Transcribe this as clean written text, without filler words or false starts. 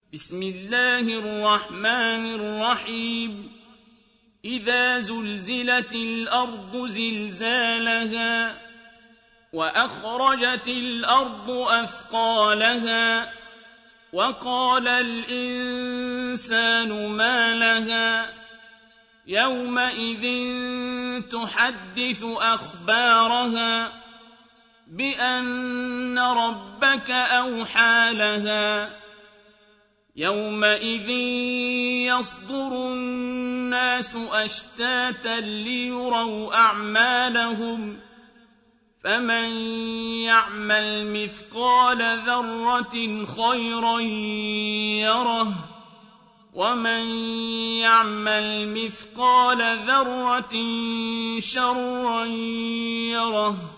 بسم الله الرحمن الرحيم إذا زلزلت الأرض زلزالها وأخرجت الأرض أثقالها وقال الإنسان ما لها يومئذ تحدث أخبارها بأن ربك أوحى لها يومئذ يصدر الناس أشتاتا ليروا أعمالهم فمن يعمل مثقال ذرة خيرا يره ومن يعمل مثقال ذرة شرا يره